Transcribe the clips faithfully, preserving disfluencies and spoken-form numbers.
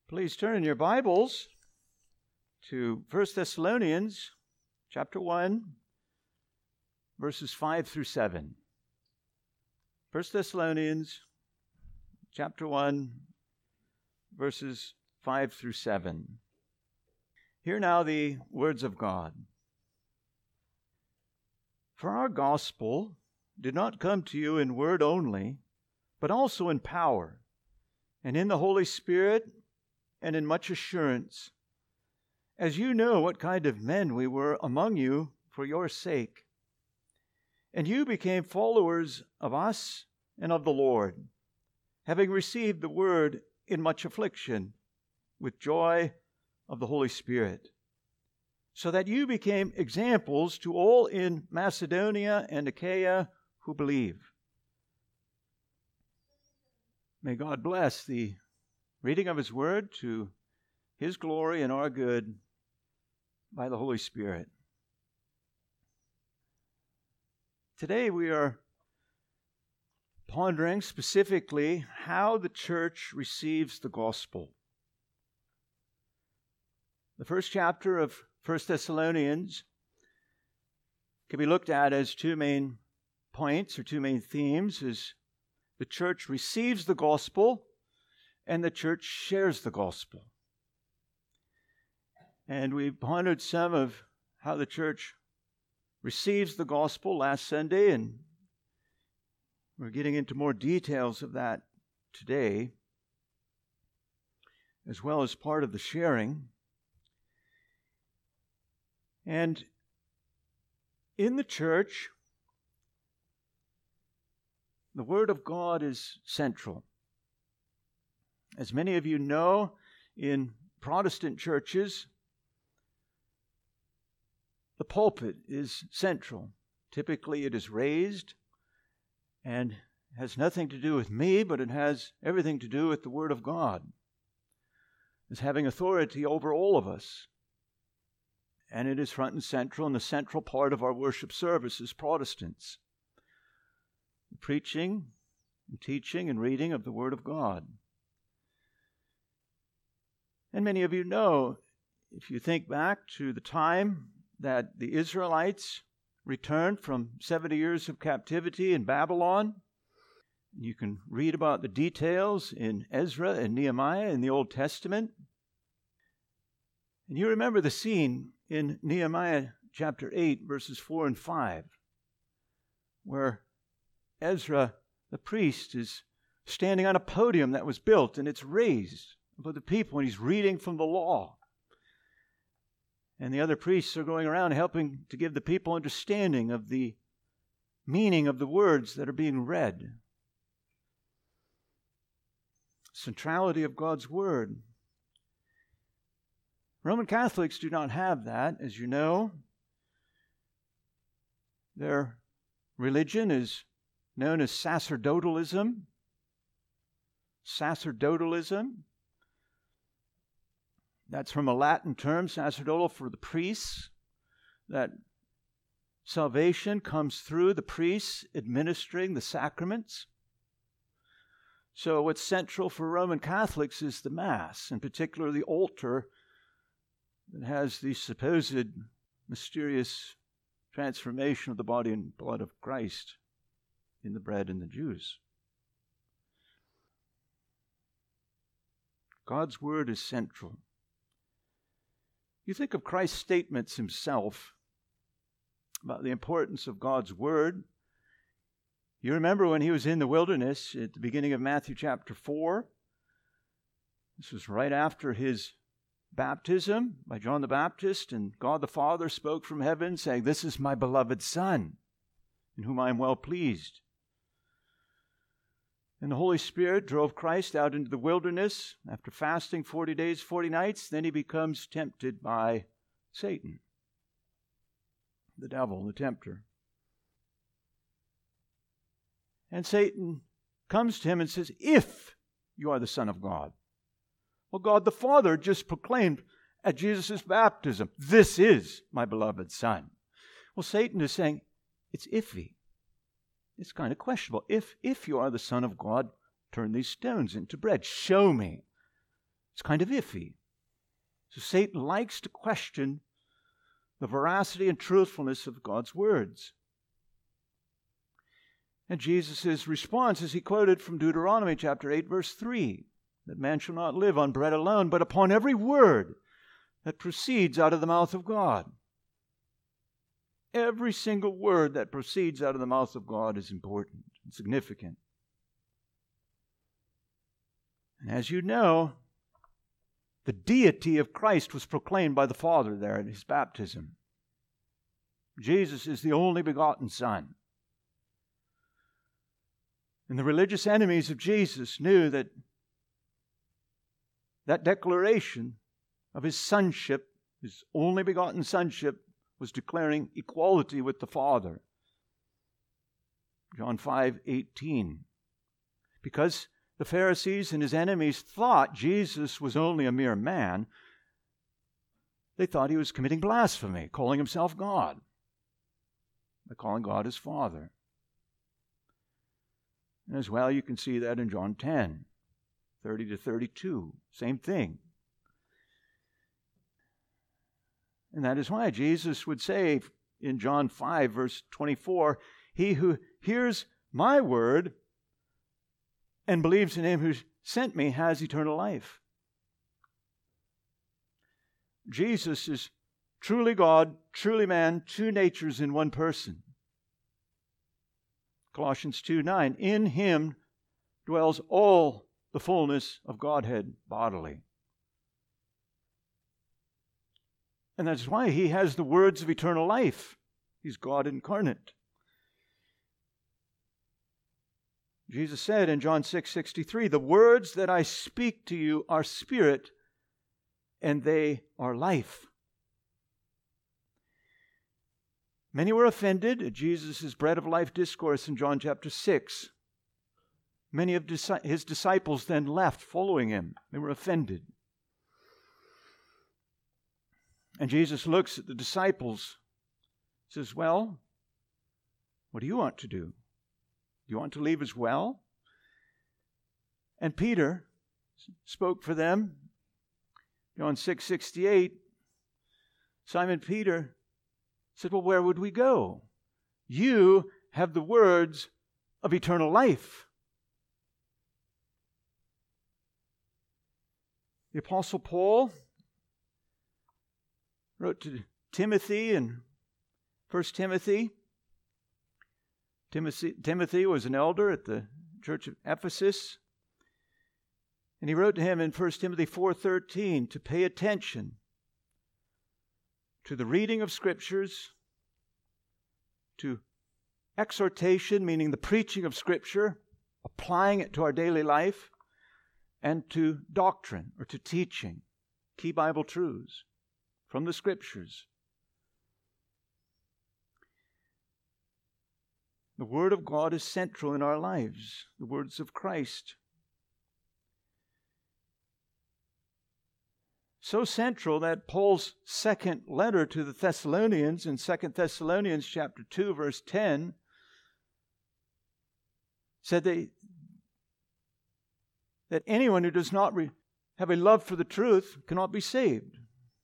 Please turn in your Bibles to First Thessalonians chapter one, verses five through seven. First Thessalonians chapter one, verses five through seven. Hear now the words of God. For our gospel did not come to you in word only, but also in power, and in the Holy Spirit, and in much assurance, as you know what kind of men we were among you for your sake. And you became followers of us and of the Lord, having received the word in much affliction, with joy of the Holy Spirit, so that you became examples to all in Macedonia and Achaia who believe. May God bless the reading of His Word to His glory and our good by the Holy Spirit. Today we are pondering specifically how the church receives the gospel. The first chapter of First Thessalonians can be looked at as two main points or two main themes, as the church receives the gospel and the church shares the gospel. And we pondered some of how the church receives the gospel last Sunday, and we're getting into more details of that today, as well as part of the sharing. And in the church, the Word of God is central. As many of you know, in Protestant churches, the pulpit is central. Typically it is raised and has nothing to do with me, but it has everything to do with the Word of God, as having authority over all of us. And it is front and central in the central part of our worship service as Protestants. The preaching and teaching and reading of the Word of God. And many of you know, if you think back to the time that the Israelites returned from seventy years of captivity in Babylon, you can read about the details in Ezra and Nehemiah in the Old Testament. And you remember the scene in Nehemiah chapter eight, verses four and five, where Ezra, the priest, is standing on a podium that was built, and it's raised above the people, and he's reading from the law. And the other priests are going around helping to give the people understanding of the meaning of the words that are being read. Centrality of God's Word. Roman Catholics do not have that, as you know. Their religion is known as sacerdotalism. Sacerdotalism. That's from a Latin term, sacerdotal, for the priests, that salvation comes through the priests administering the sacraments. So what's central for Roman Catholics is the Mass, in particular the altar that has the supposed mysterious transformation of the body and blood of Christ in the bread and the juice. God's Word is central. You think of Christ's statements himself about the importance of God's Word. You remember when he was in the wilderness at the beginning of Matthew chapter four. This was right after his baptism by John the Baptist, and God the Father spoke from heaven saying, "This is my beloved Son, in whom I am well pleased." And the Holy Spirit drove Christ out into the wilderness after fasting forty days, forty nights. Then he becomes tempted by Satan, the devil, the tempter. And Satan comes to him and says, "If you are the Son of God." Well, God the Father just proclaimed at Jesus' baptism, "This is my beloved Son." Well, Satan is saying, it's iffy. It's kind of questionable. If, if you are the Son of God, turn these stones into bread. Show me. It's kind of iffy. So Satan likes to question the veracity and truthfulness of God's words. And Jesus' response is he quoted from Deuteronomy chapter eight, verse three, that man shall not live on bread alone, but upon every word that proceeds out of the mouth of God. Every single word that proceeds out of the mouth of God is important and significant. And as you know, the deity of Christ was proclaimed by the Father there at his baptism. Jesus is the only begotten Son. And the religious enemies of Jesus knew that that declaration of his sonship, his only begotten sonship, was declaring equality with the Father. John five eighteen. Because the Pharisees and his enemies thought Jesus was only a mere man, they thought he was committing blasphemy, calling himself God, by calling God his Father. And as well, you can see that in John ten, thirty to thirty-two. Same thing. And that is why Jesus would say in John five, verse twenty-four, he who hears my word and believes in him who sent me has eternal life. Jesus is truly God, truly man, two natures in one person. Colossians two nine, in him dwells all the fullness of Godhead bodily. And that's why he has the words of eternal life. He's God incarnate. Jesus said in John six sixty-three, the words that I speak to you are spirit and they are life. Many were offended at Jesus' bread of life discourse in John chapter six. Many of his disciples then left following him. They were offended. And Jesus looks at the disciples, says, well, what do you want to do? Do you want to leave as well? And Peter spoke for them. John six sixty-eight, Simon Peter said, well, where would we go? You have the words of eternal life. The Apostle Paul wrote to Timothy in First Timothy. Timothy. Timothy was an elder at the church of Ephesus. And he wrote to him in First Timothy four thirteen to pay attention to the reading of Scriptures, to exhortation, meaning the preaching of Scripture, applying it to our daily life, and to doctrine or to teaching, key Bible truths from the Scriptures. The Word of God is central in our lives, the words of Christ. So central that Paul's second letter to the Thessalonians in Second Thessalonians chapter two, verse ten, said they, that anyone who does not re- have a love for the truth cannot be saved.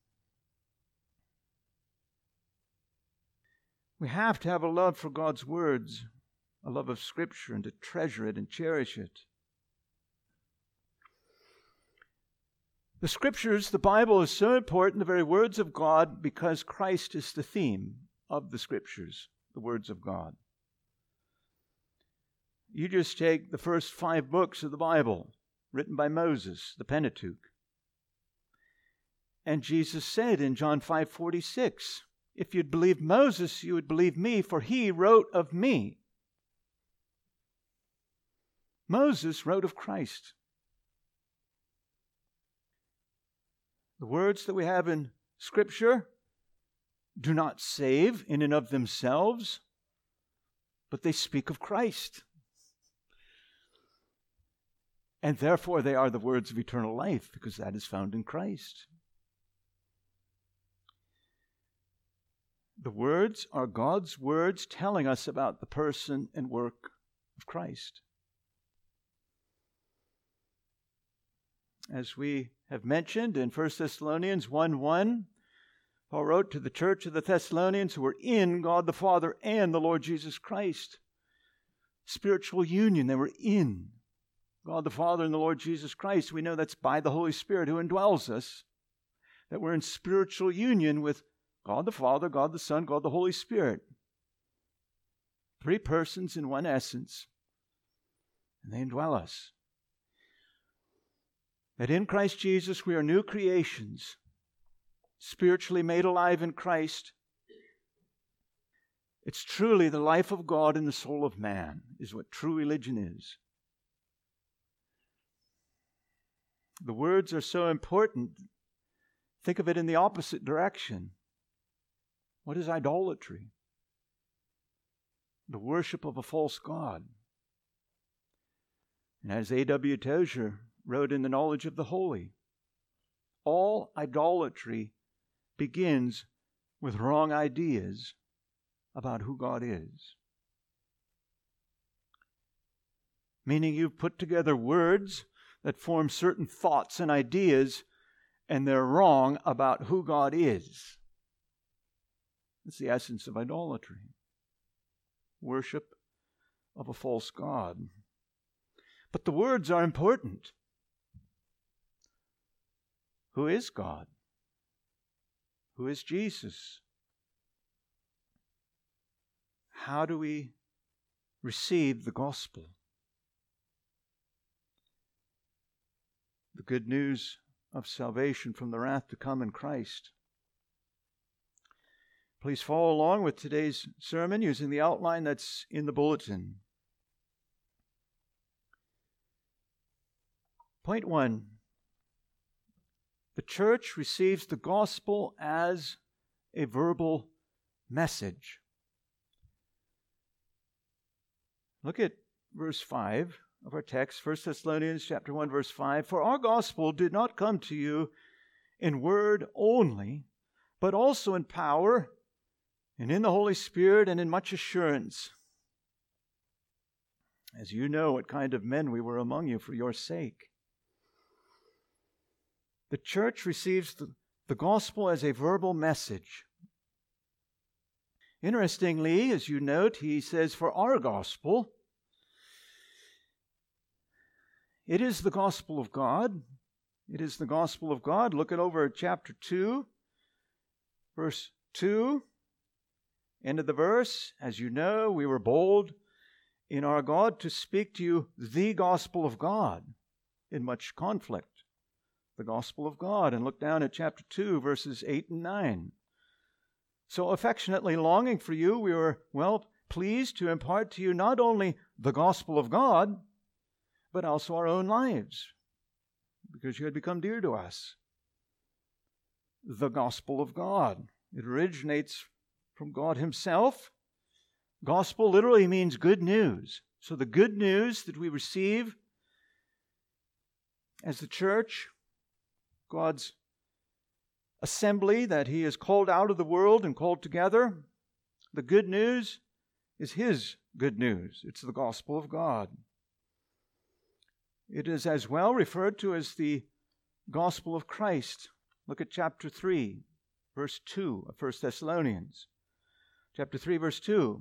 We have to have a love for God's words, a love of Scripture, and to treasure it and cherish it. The Scriptures, the Bible, is so important, the very words of God, because Christ is the theme of the Scriptures, the words of God. You just take the first five books of the Bible, written by Moses, the Pentateuch. And Jesus said in John five forty-six, if you'd believed Moses, you would believe me, for he wrote of me. Moses wrote of Christ. The words that we have in Scripture do not save in and of themselves, but they speak of Christ. And therefore they are the words of eternal life, because that is found in Christ. The words are God's words telling us about the person and work of Christ. As we have mentioned in First Thessalonians one one, Paul wrote to the church of the Thessalonians who were in God the Father and the Lord Jesus Christ. Spiritual union, they were in God the Father and the Lord Jesus Christ. We know that's by the Holy Spirit who indwells us, that we're in spiritual union with God the Father, God the Son, God the Holy Spirit. Three persons in one essence, and they indwell us. That in Christ Jesus we are new creations, spiritually made alive in Christ. It's truly the life of God in the soul of man, is what true religion is. The words are so important. Think of it in the opposite direction. What is idolatry? The worship of a false god. And as A W Tozer wrote in The Knowledge of the Holy, all idolatry begins with wrong ideas about who God is. Meaning you've put together words that form certain thoughts and ideas, and they're wrong about who God is. That's the essence of idolatry. Worship of a false god. But the words are important. Who is God? Who is Jesus? How do we receive the gospel? The good news of salvation from the wrath to come in Christ. Please follow along with today's sermon using the outline that's in the bulletin. Point one. The church receives the gospel as a verbal message. Look at verse five of our text, First Thessalonians chapter one, verse five. For our gospel did not come to you in word only, but also in power, and in the Holy Spirit, and in much assurance. As you know what kind of men we were among you for your sake. The church receives the, the gospel as a verbal message. Interestingly, as you note, he says, for our gospel, it is the gospel of God. It is the gospel of God. Look it over at chapter two, verse two. End of the verse. As you know, we were bold in our God to speak to you the gospel of God in much conflict. The gospel of God. And look down at chapter two, verses eight and nine. So affectionately longing for you, we were well pleased to impart to you not only the gospel of God, but also our own lives, because you had become dear to us. The gospel of God. It originates from God Himself. Gospel literally means good news. So the good news that we receive as the church, God's assembly that He has called out of the world and called together, the good news is His good news. It's the gospel of God. It is as well referred to as the gospel of Christ. Look at chapter three, verse two of First Thessalonians. Chapter three, verse two.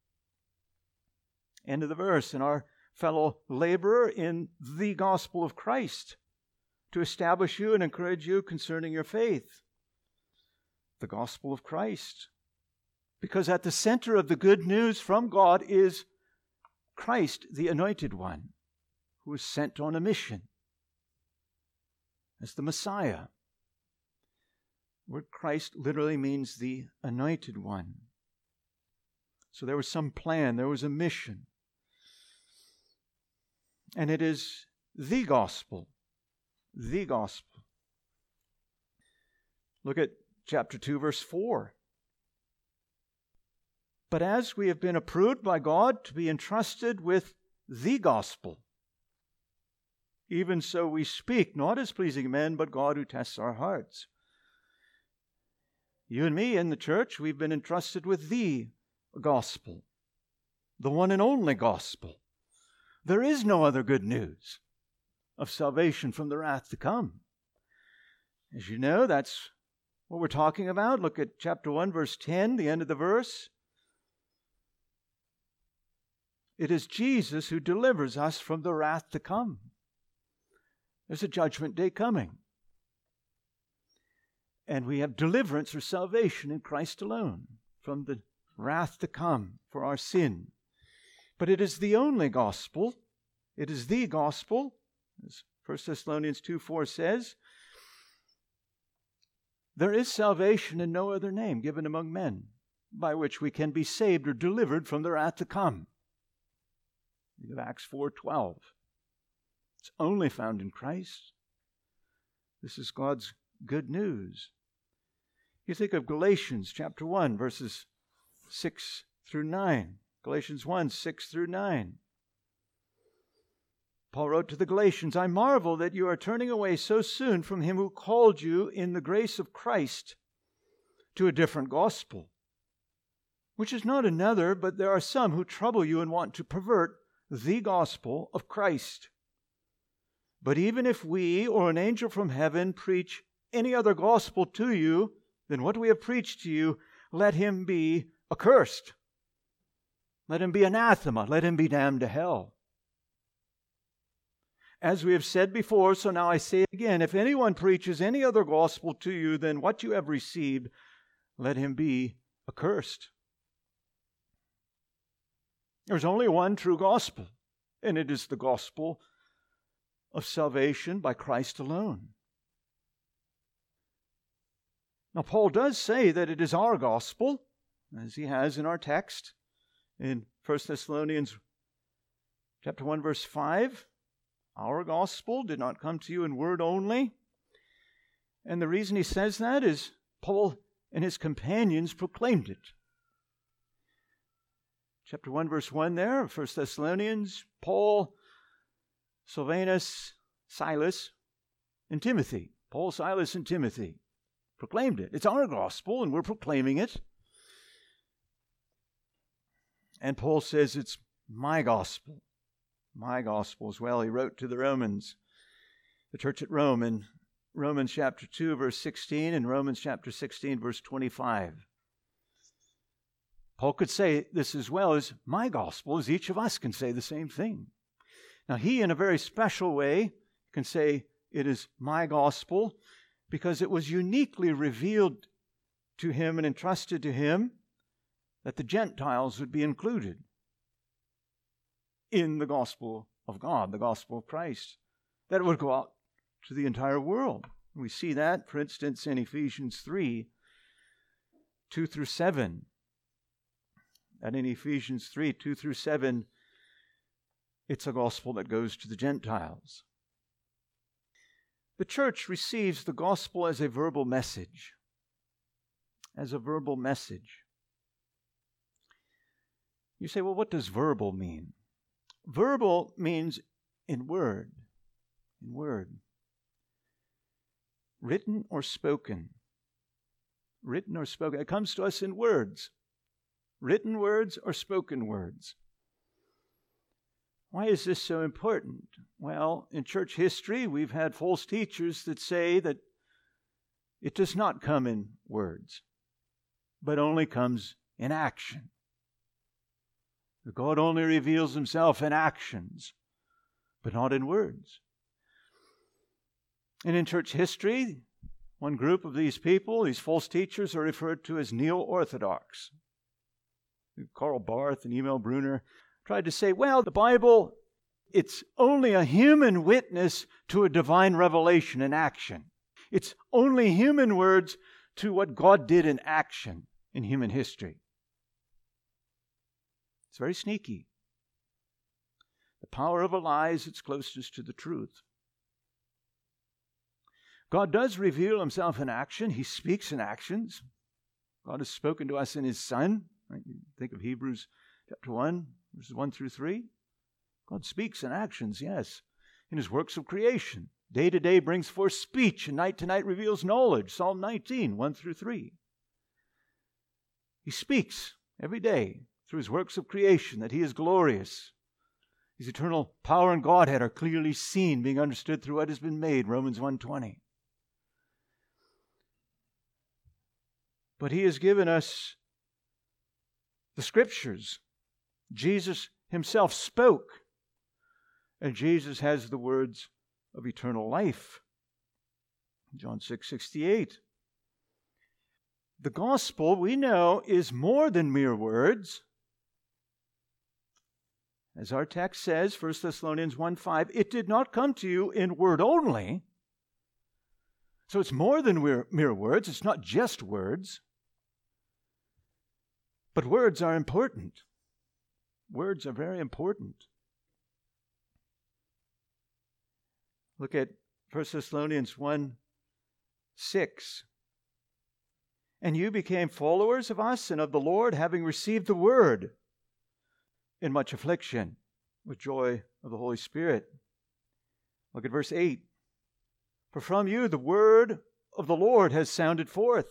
End of the verse. And our fellow laborer in the gospel of Christ, to establish you and encourage you concerning your faith. The gospel of Christ. Because at the center of the good news from God is Christ, the Anointed One, who was sent on a mission as the Messiah. The word Christ literally means the Anointed One. So there was some plan, there was a mission. And it is the gospel. The gospel. Look at chapter two, verse four. But as we have been approved by God to be entrusted with the gospel, even so we speak, not as pleasing men, but God who tests our hearts. You and me in the church, we've been entrusted with the gospel, the one and only gospel. There is no other good news. of salvation from the wrath to come. As you know, that's what we're talking about. Look at chapter one, verse ten, the end of the verse. It is Jesus who delivers us from the wrath to come. There's a judgment day coming. And we have deliverance or salvation in Christ alone from the wrath to come for our sin. But it is the only gospel. It is the gospel, as First Thessalonians two four says. There is salvation in no other name given among men by which we can be saved or delivered from the wrath to come. Think of Acts four twelve. It's only found in Christ. This is God's good news. You think of Galatians chapter one, verses six through nine. Galatians one, six through nine. Paul wrote to the Galatians, I marvel that you are turning away so soon from him who called you in the grace of Christ to a different gospel, which is not another, but there are some who trouble you and want to pervert the gospel of Christ. But even if we or an angel from heaven preach any other gospel to you than what we have preached to you, let him be accursed. Let him be anathema. Let him be damned to hell. As we have said before, so now I say it again, if anyone preaches any other gospel to you than what you have received, let him be accursed. There's only one true gospel, and it is the gospel of salvation by Christ alone. Now, Paul does say that it is our gospel, as he has in our text in First Thessalonians chapter one, verse five. Our gospel did not come to you in word only. And the reason he says that is Paul and his companions proclaimed it. Chapter one, verse one there, First Thessalonians, Paul, Silvanus, Silas, and Timothy. Paul, Silas, and Timothy proclaimed it. It's our gospel, and we're proclaiming it. And Paul says it's my gospel. My gospel as well. He wrote to the Romans, the church at Rome, in Romans chapter two, verse sixteen, and Romans chapter sixteen, verse twenty-five. Paul could say this as well as my gospel, as each of us can say the same thing. Now, he, in a very special way, can say it is my gospel because it was uniquely revealed to him and entrusted to him that the Gentiles would be included in the gospel of God, the gospel of Christ, that it would go out to the entire world. We see that, for instance, in Ephesians three, two through seven. And in Ephesians three, two through seven, it's a gospel that goes to the Gentiles. The church receives the gospel as a verbal message. As a verbal message. You say, well, what does verbal mean? Verbal means in word, in word. Written or spoken. Written or spoken. It comes to us in words. Written words or spoken words. Why is this so important? Well, in church history, we've had false teachers that say that it does not come in words, but only comes in action. God only reveals himself in actions, but not in words. And in church history, one group of these people, these false teachers, are referred to as neo-orthodox. Karl Barth and Emil Brunner tried to say, well, the Bible, it's only a human witness to a divine revelation in action. It's only human words to what God did in action in human history. It's very sneaky. The power of a lie is its closest to the truth. God does reveal himself in action. He speaks in actions. God has spoken to us in his Son. Right? You think of Hebrews chapter one, verses one through three. God speaks in actions, yes, in his works of creation. Day to day brings forth speech, and night to night reveals knowledge. Psalm nineteen, one through three. He speaks every day through his works of creation that he is glorious His eternal power and Godhead are clearly seen, being understood through what has been made, Romans one twenty. But He has given us the Scriptures. Jesus Himself spoke, and Jesus has the words of eternal life. John six sixty-eight. The gospel, we know, is more than mere words. As our text says, First Thessalonians one five, it did not come to you in word only. So it's more than mere, mere words. It's not just words. But words are important. Words are very important. Look at First Thessalonians one six. And you became followers of us and of the Lord, having received the word in much affliction, with joy of the Holy Spirit. Look at verse eight. For from you the word of the Lord has sounded forth.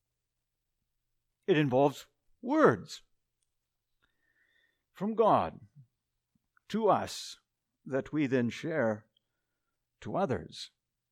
It involves words from God to us that we then share to others.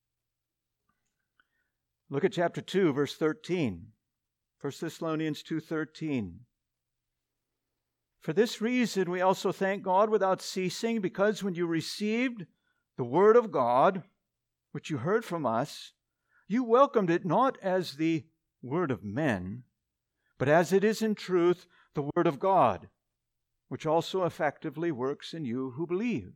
Look at chapter two, verse thirteen. First Thessalonians two thirteen. For this reason we also thank God without ceasing, because when you received the word of God, which you heard from us, you welcomed it not as the word of men, but as it is in truth the word of God, which also effectively works in you who believe.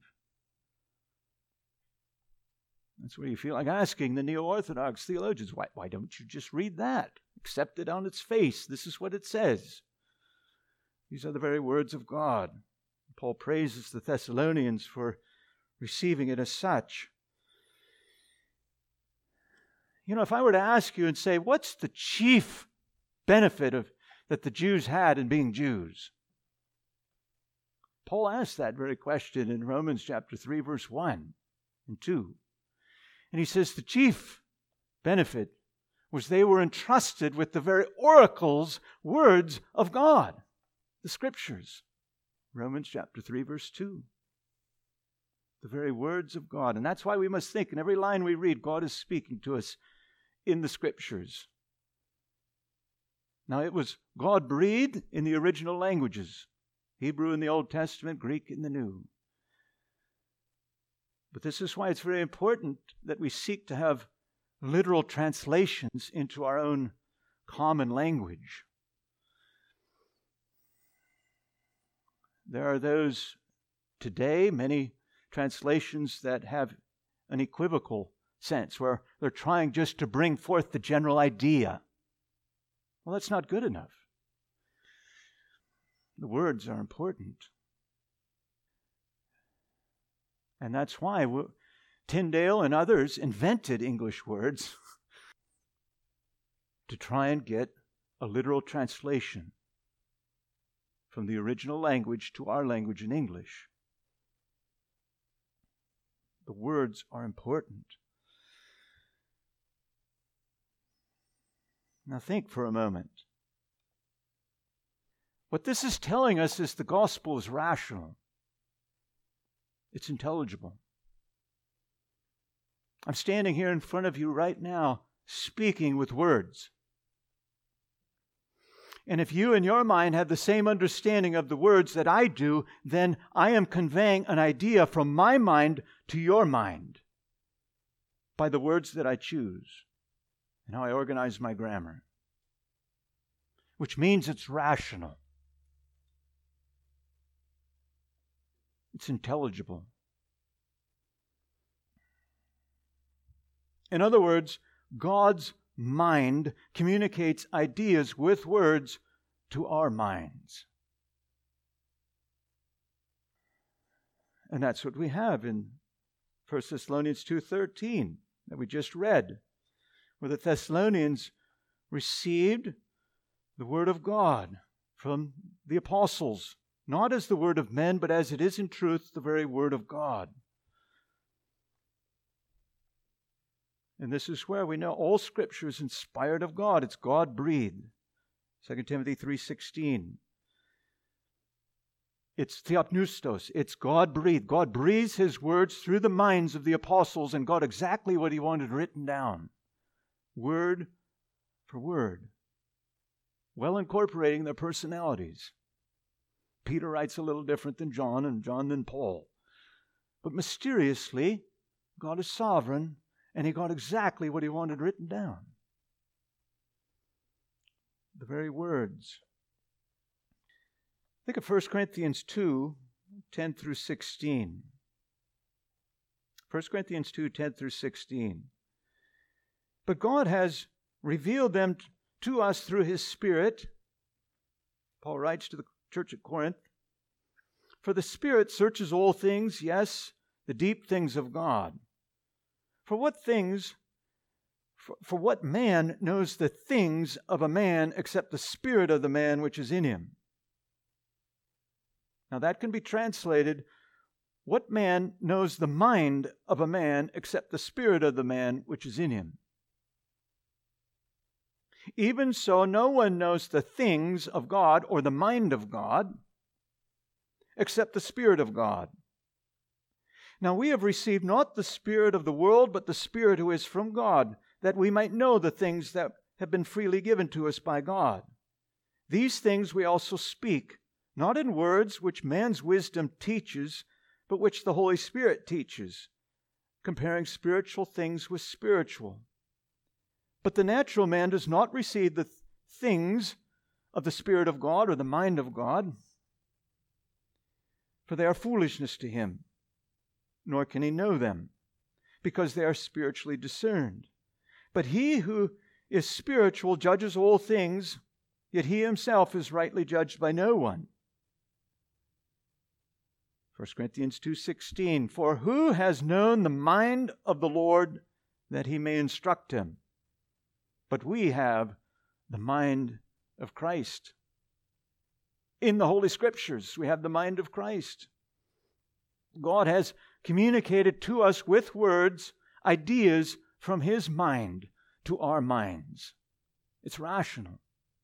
That's where you feel like asking the neo-Orthodox theologians, why, why don't you just read that? Accept it on its face. This is what it says. These are the very words of God. Paul praises the Thessalonians for receiving it as such. You know, if I were to ask you and say, what's the chief benefit of that the Jews had in being Jews? Paul asked that very question in Romans chapter three, verse one and two. And he says the chief benefit was they were entrusted with the very oracles, words of God, the Scriptures. Romans chapter three, verse two. The very words of God. And that's why we must think in every line we read, God is speaking to us in the Scriptures. Now it was God-breathed in the original languages, Hebrew in the Old Testament, Greek in the New. But this is why it's very important that we seek to have literal translations into our own common language. There are those today, many translations that have an equivocal sense, where they're trying just to bring forth the general idea. Well, that's not good enough. The words are important. And that's why Tyndale and others invented English words to try and get a literal translation from the original language to our language in English. The words are important. Now think for a moment. What this is telling us is the gospel is rational. It's intelligible. I'm standing here in front of you right now, speaking with words. And if you in your mind have the same understanding of the words that I do, then I am conveying an idea from my mind to your mind by the words that I choose and how I organize my grammar, which means it's rational. It's intelligible. In other words, God's mind communicates ideas with words to our minds. And that's what we have in First Thessalonians two thirteen that we just read, where the Thessalonians received the word of God from the apostles, not as the word of men, but as it is in truth the very word of God. And this is where we know all Scripture is inspired of God. It's God-breathed. Second Timothy three sixteen. It's theopneustos. It's God-breathed. God breathes His words through the minds of the apostles and got exactly what He wanted written down, word for word, well incorporating their personalities. Peter writes a little different than John, and John than Paul. But mysteriously, God is sovereign, and He got exactly what He wanted written down. The very words. Think of First Corinthians two, ten through sixteen. First Corinthians two, ten through sixteen. But God has revealed them to us through His Spirit. Paul writes to the church at Corinth, for the Spirit searches all things, yes, the deep things of God. For what things, for, for what man knows the things of a man except the spirit of the man which is in him? Now that can be translated, what man knows the mind of a man except the spirit of the man which is in him? Even so, no one knows the things of God or the mind of God except the Spirit of God. Now we have received not the spirit of the world, but the Spirit who is from God, that we might know the things that have been freely given to us by God. These things we also speak, not in words which man's wisdom teaches, but which the Holy Spirit teaches, comparing spiritual things with spiritual. But the natural man does not receive the th- things of the Spirit of God or the mind of God, for they are foolishness to him, nor can he know them, because they are spiritually discerned. But he who is spiritual judges all things, yet he himself is rightly judged by no one. First Corinthians two sixteen, for who has known the mind of the Lord that he may instruct him? But we have the mind of Christ. In the Holy Scriptures, we have the mind of Christ. God has communicated to us with words ideas from His mind to our minds. It's rational.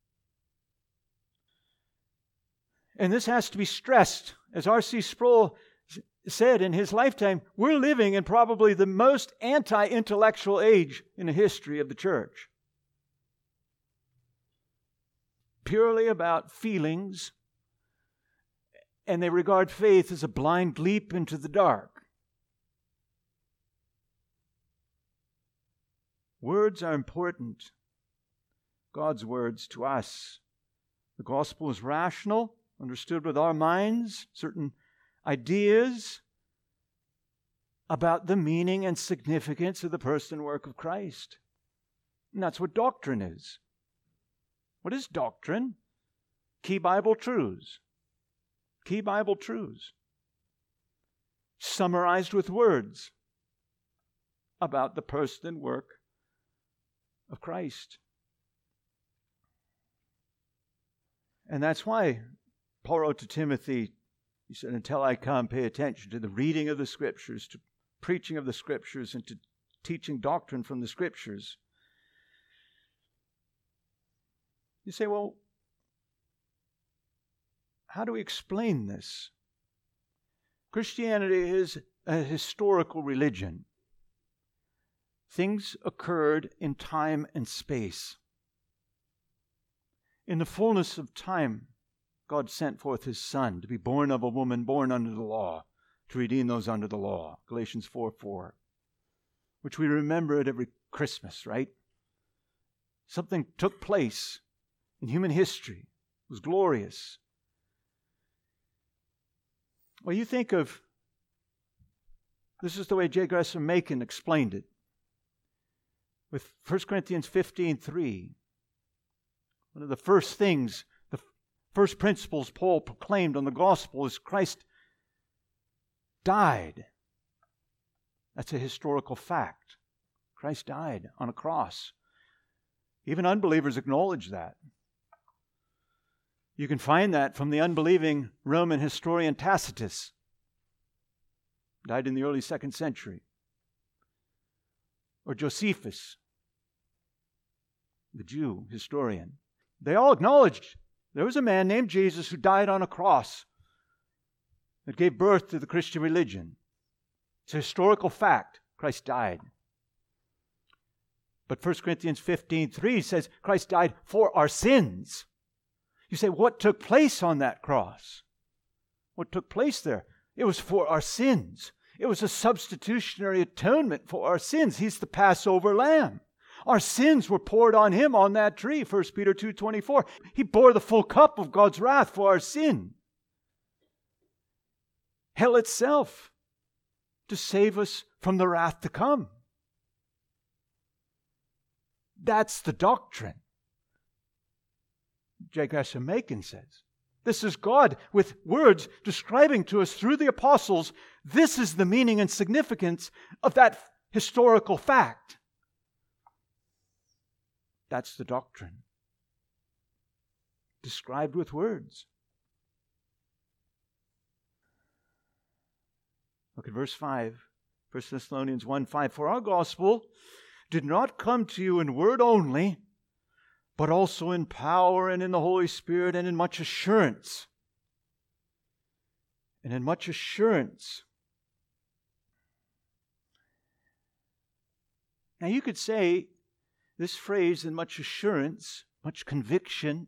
And this has to be stressed. As R C Sproul said in his lifetime, we're living in probably the most anti-intellectual age in the history of the church. Purely about feelings, and they regard faith as a blind leap into the dark. Words are important. God's words to us. The gospel is rational, understood with our minds, certain ideas about the meaning and significance of the person and work of Christ. And that's what doctrine is. What is doctrine? Key Bible truths. Key Bible truths. Summarized with words about the person and work of Christ. And that's why Paul wrote to Timothy, he said, until I come, pay attention to the reading of the Scriptures, to preaching of the Scriptures, and to teaching doctrine from the Scriptures. You say, well, how do we explain this? Christianity is a historical religion. Things occurred in time and space. In the fullness of time, God sent forth His Son to be born of a woman born under the law, to redeem those under the law. Galatians four four, which we remember at every Christmas, right? Something took place in human history. It was glorious. Well, you think of, this is the way J. Gresham Machen explained it. With First Corinthians fifteen three, one of the first things, the first principles Paul proclaimed on the gospel is Christ died. That's a historical fact. Christ died on a cross. Even unbelievers acknowledge that. You can find that from the unbelieving Roman historian Tacitus. Died in the early second century. Or Josephus, the Jew historian. They all acknowledged there was a man named Jesus who died on a cross that gave birth to the Christian religion. It's a historical fact. Christ died. But First Corinthians fifteen three says Christ died for our sins. You say, what took place on that cross? What took place there? It was for our sins. It was a substitutionary atonement for our sins. He's the Passover lamb. Our sins were poured on Him on that tree, First Peter two twenty-four. He bore the full cup of God's wrath for our sin. Hell itself, to save us from the wrath to come. That's the doctrine. J. Gresham Machen says, this is God with words describing to us through the apostles, this is the meaning and significance of that historical fact. That's the doctrine. Described with words. Look at verse five. First Thessalonians one five. For our gospel did not come to you in word only, but also in power and in the Holy Spirit and in much assurance. And in much assurance. Now you could say this phrase, in much assurance, much conviction,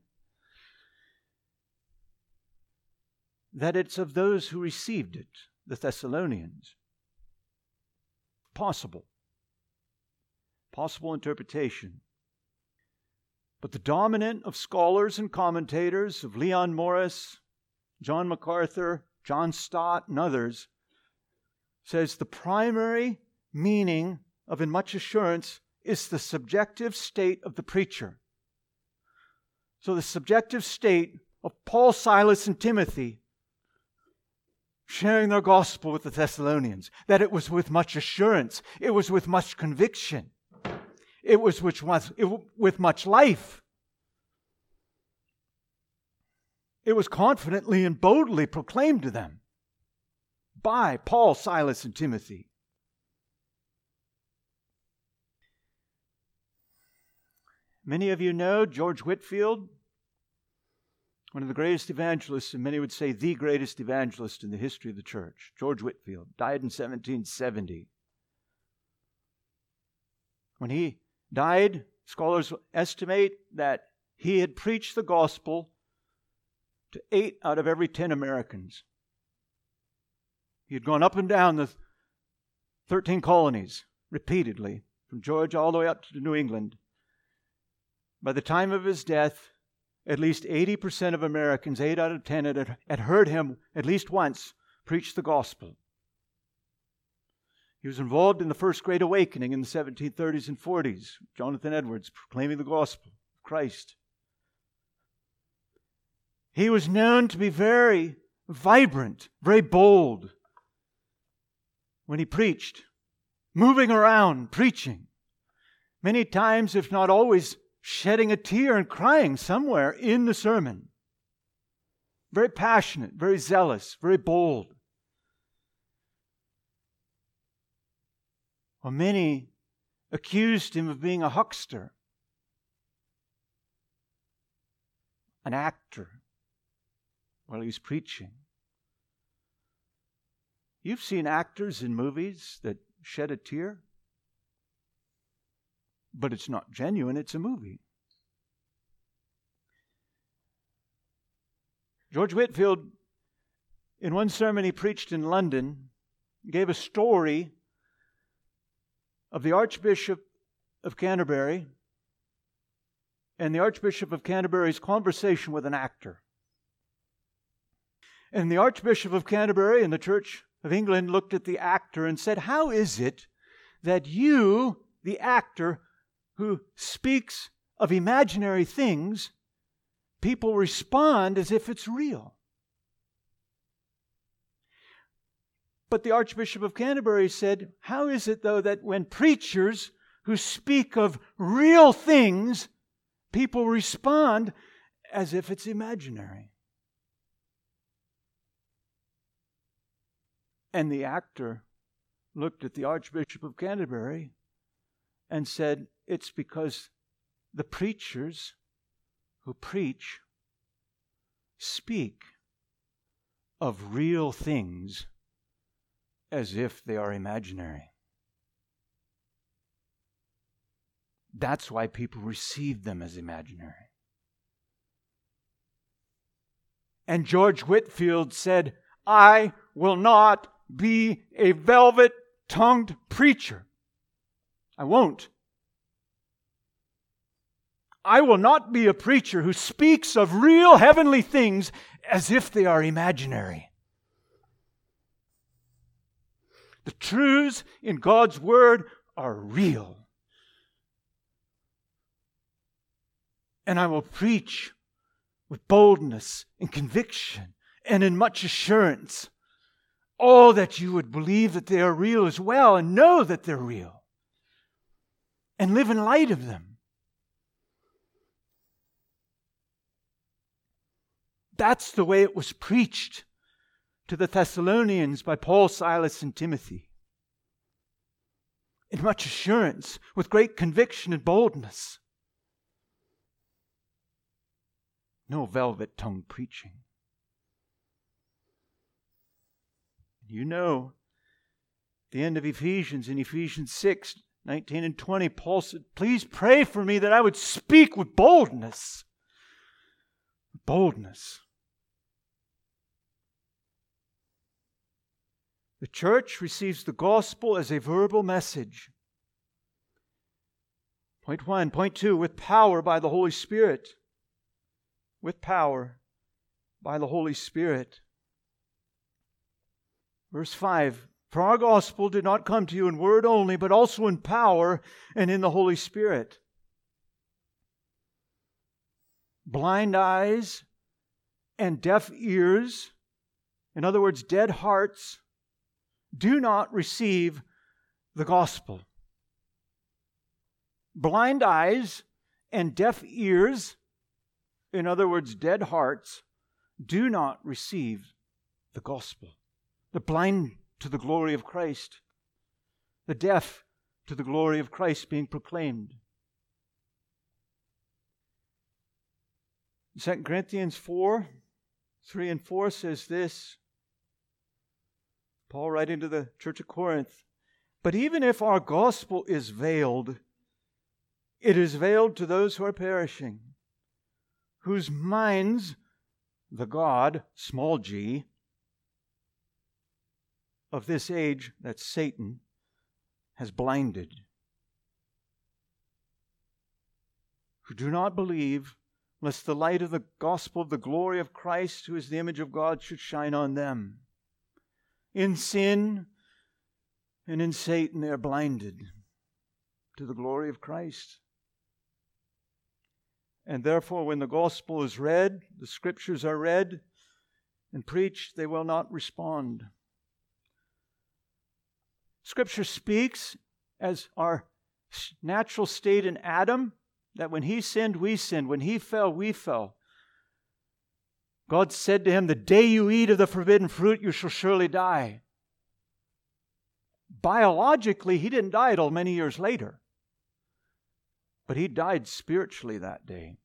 that it's of those who received it, the Thessalonians. Possible. Possible interpretation. But the dominant of scholars and commentators, of Leon Morris, John MacArthur, John Stott, and others, says the primary meaning of in much assurance is the subjective state of the preacher. So the subjective state of Paul, Silas, and Timothy sharing their gospel with the Thessalonians, that it was with much assurance, it was with much conviction, it was with, it, with much life. It was confidently and boldly proclaimed to them by Paul, Silas, and Timothy. Many of you know George Whitefield, one of the greatest evangelists, and many would say the greatest evangelist in the history of the church. George Whitefield died in seventeen seventy. When he died, scholars estimate that he had preached the gospel to eight out of every ten Americans. He had gone up and down the thirteen colonies repeatedly, from Georgia all the way up to New England. By the time of his death, at least eighty percent of Americans, eight out of ten, had, had heard him at least once preach the gospel. He was involved in the First Great Awakening in the seventeen thirties and forties. Jonathan Edwards proclaiming the gospel of Christ. He was known to be very vibrant, very bold when he preached, moving around, preaching. Many times, if not always, shedding a tear and crying somewhere in the sermon. Very passionate, very zealous, very bold. Well, many accused him of being a huckster, an actor, while he's preaching. You've seen actors in movies that shed a tear, but it's not genuine, it's a movie. George Whitefield, in one sermon he preached in London, gave a story of the Archbishop of Canterbury and the Archbishop of Canterbury's conversation with an actor. And the Archbishop of Canterbury and the Church of England looked at the actor and said, "How is it that you, the actor, who speaks of imaginary things, people respond as if it's real?" But the Archbishop of Canterbury said, "How is it, though, that when preachers who speak of real things, people respond as if it's imaginary?" And the actor looked at the Archbishop of Canterbury and said, "It's because the preachers who preach speak of real things as if they are imaginary. That's why people receive them as imaginary. And George Whitefield said, I will not be a velvet-tongued preacher. I won't. I will not be a preacher who speaks of real heavenly things as if they are imaginary. The truths in God's Word are real. And I will preach with boldness and conviction and in much assurance. Oh, that you would believe that they are real as well and know that they're real. And live in light of them. That's the way it was preached to the Thessalonians by Paul, Silas, and Timothy. In much assurance, with great conviction and boldness. No velvet-tongued preaching. You know, at the end of Ephesians, in Ephesians six, nineteen and twenty, Paul said, please pray for me that I would speak with boldness. Boldness. The church receives the gospel as a verbal message. Point one. Point two, with power by the Holy Spirit. With power by the Holy Spirit. Verse five, for our gospel did not come to you in word only, but also in power and in the Holy Spirit. Blind eyes and deaf ears, in other words, dead hearts, do not receive the gospel. Blind eyes and deaf ears, in other words, dead hearts, do not receive the gospel. The blind to the glory of Christ. The deaf to the glory of Christ being proclaimed. Second Corinthians four, three and four says this. Paul writing to the church of Corinth. But even if our gospel is veiled, it is veiled to those who are perishing, whose minds the God, small g, of this age, that's Satan, has blinded, who do not believe, lest the light of the gospel of the glory of Christ, who is the image of God, should shine on them. In sin and in Satan they are blinded to the glory of Christ. And therefore, when the gospel is read, the scriptures are read and preached, they will not respond. Scripture speaks as our natural state in Adam, that when he sinned, we sinned. When he fell, we fell. God said to him, the day you eat of the forbidden fruit, you shall surely die. Biologically, he didn't die until many years later. But he died spiritually that day.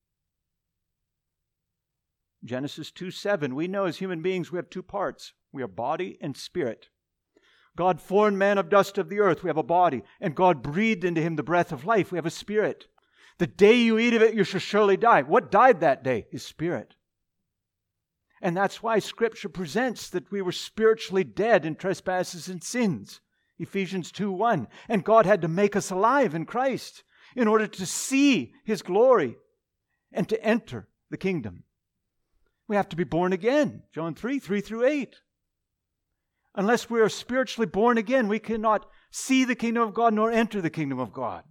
Genesis two seven, we know as human beings we have two parts. We are body and spirit. God formed man of dust of the earth. We have a body. And God breathed into him the breath of life. We have a spirit. The day you eat of it, you shall surely die. What died that day? His spirit. And that's why Scripture presents that we were spiritually dead in trespasses and sins. Ephesians two one. And God had to make us alive in Christ in order to see His glory and to enter the kingdom. We have to be born again. John three, three through eight. Unless we are spiritually born again, we cannot see the kingdom of God nor enter the kingdom of God.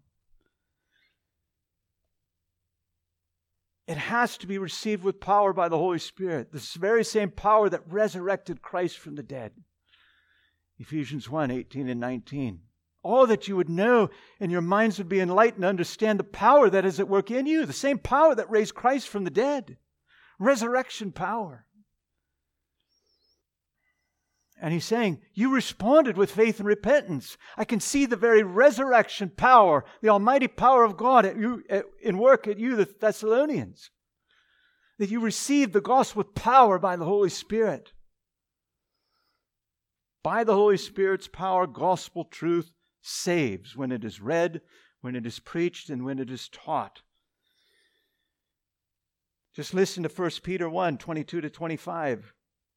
It has to be received with power by the Holy Spirit. This very same power that resurrected Christ from the dead. Ephesians one, eighteen and nineteen. All that you would know and your minds would be enlightened to understand the power that is at work in you. The same power that raised Christ from the dead. Resurrection power. And he's saying, you responded with faith and repentance. I can see the very resurrection power, the almighty power of God at you, at, in work at you, the Thessalonians. That you received the gospel with power by the Holy Spirit. by the Holy Spirit's power, gospel truth saves when it is read, when it is preached, and when it is taught. Just listen to First Peter one, twenty-two to twenty-five.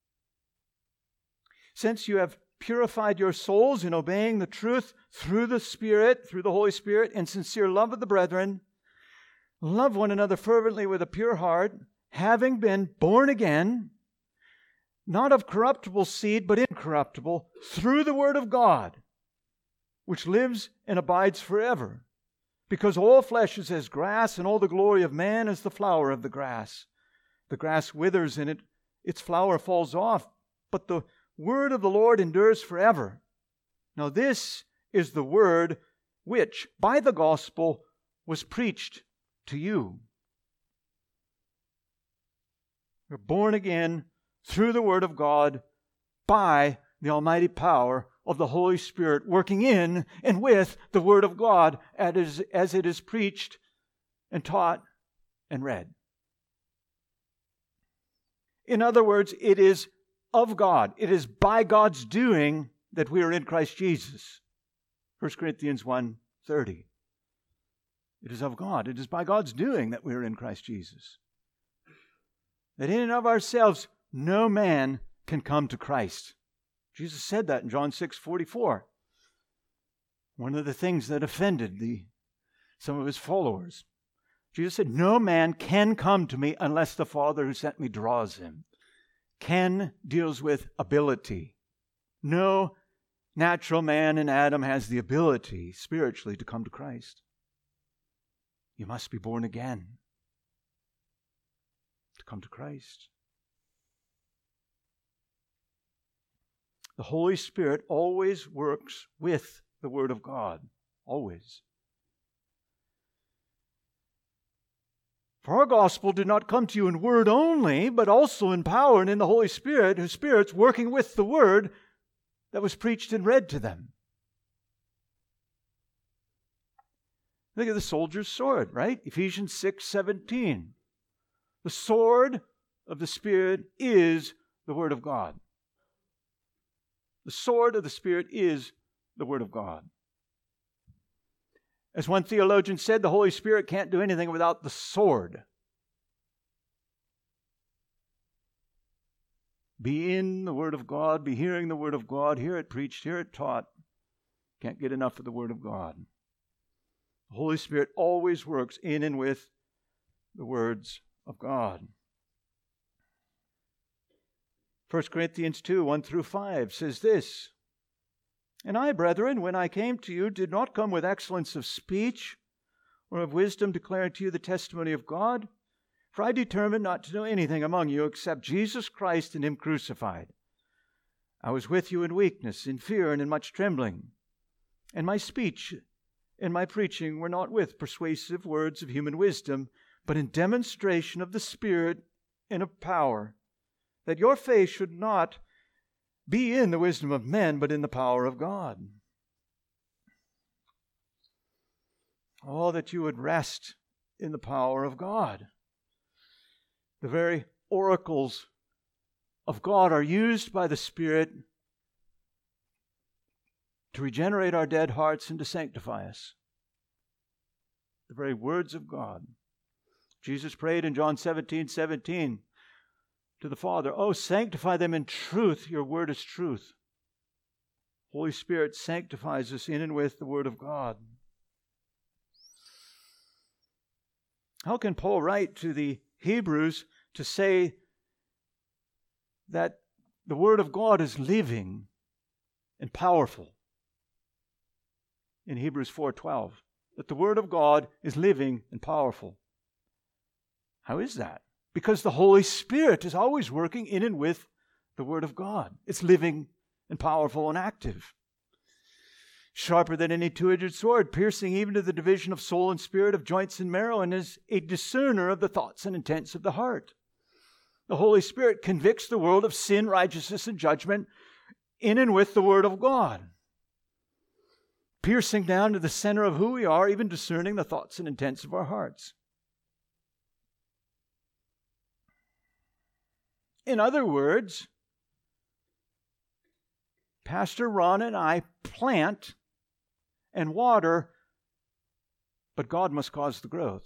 Since you have purified your souls in obeying the truth through the Spirit, through the Holy Spirit, in sincere love of the brethren, love one another fervently with a pure heart, having been born again, not of corruptible seed, but incorruptible, through the word of God, which lives and abides forever. Because all flesh is as grass, and all the glory of man as the flower of the grass. The grass withers, and it, its flower falls off, but the word of the Lord endures forever. Now this is the word which, by the gospel, was preached to you. You're born again through the word of God by the almighty power of the Holy Spirit working in and with the word of God as it is preached and taught and read. In other words, it is of God. It is by God's doing that we are in Christ Jesus. First Corinthians one thirty. It is of God. It is by God's doing that we are in Christ Jesus. That in and of ourselves, no man can come to Christ. Jesus said that in John six forty-four. One of the things that offended the, some of his followers. Jesus said, no man can come to me unless the Father who sent me draws him. Can deals with ability. No natural man in Adam has the ability spiritually to come to Christ. You must be born again to come to Christ. The Holy Spirit always works with the Word of God. Always. For our gospel did not come to you in word only, but also in power and in the Holy Spirit, whose Spirit's working with the Word that was preached and read to them. Look at the soldier's sword, right? Ephesians six seventeen. The sword of the Spirit is the Word of God. The sword of the Spirit is the Word of God. As one theologian said, the Holy Spirit can't do anything without the sword. Be in the Word of God, be hearing the Word of God, hear it preached, hear it taught. Can't get enough of the Word of God. The Holy Spirit always works in and with the words of God. First Corinthians two, one through five says this, And I, brethren, when I came to you, did not come with excellence of speech or of wisdom declaring to you the testimony of God, for I determined not to know anything among you except Jesus Christ and Him crucified. I was with you in weakness, in fear, and in much trembling. And my speech and my preaching were not with persuasive words of human wisdom, but in demonstration of the Spirit and of power, that your faith should not be in the wisdom of men, but in the power of God. Oh, that you would rest in the power of God. The very oracles of God are used by the Spirit to regenerate our dead hearts and to sanctify us. The very words of God. Jesus prayed in John seventeen seventeen to the Father, Oh, sanctify them in truth. Your word is truth. Holy Spirit sanctifies us in and with the Word of God. How can Paul write to the Hebrews to say that the Word of God is living and powerful? In Hebrews four twelve, that the Word of God is living and powerful. How is that? Because the Holy Spirit is always working in and with the Word of God. It's living and powerful and active. Sharper than any two-edged sword, piercing even to the division of soul and spirit, of joints and marrow, and is a discerner of the thoughts and intents of the heart. The Holy Spirit convicts the world of sin, righteousness, and judgment in and with the Word of God. Piercing down to the center of who we are, even discerning the thoughts and intents of our hearts. In other words, Pastor Ron and I plant and water, but God must cause the growth.